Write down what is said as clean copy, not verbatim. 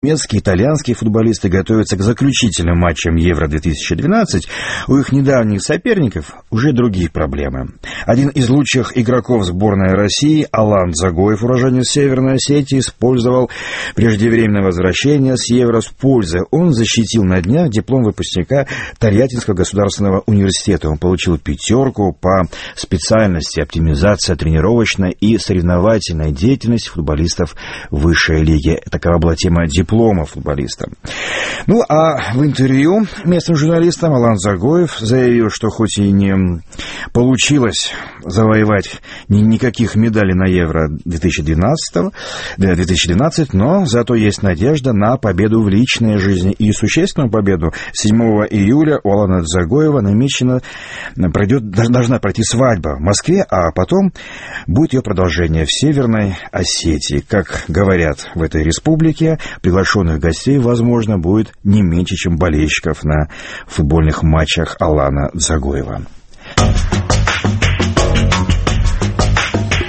Немецкие, итальянские футболисты готовятся к заключительным матчам Евро-2012. У их недавних соперников уже другие проблемы. Один из лучших игроков сборной России, Алан Дзагоев, уроженец Северной Осетии, использовал преждевременное возвращение с Евро с пользой. Он защитил на днях диплом выпускника Тольяттинского государственного университета. Он получил 5 по специальности оптимизация тренировочной и соревновательной деятельности футболистов высшей лиги. Такова была тема диплома футболиста. Ну, а в интервью местным журналистам Алан Дзагоев заявил, что хоть и не получилось завоевать никаких медалей на Евро 2012, но зато есть надежда на победу в личной жизни. И существенную победу 7 июля у Алана Дзагоева намечено должна пройти свадьба в Москве, а потом будет ее продолжение в Северной Осетии. Как говорят в этой республике, приглашенных гостей, возможно, будет не меньше, чем болельщиков на футбольных матчах Алана Дзагоева.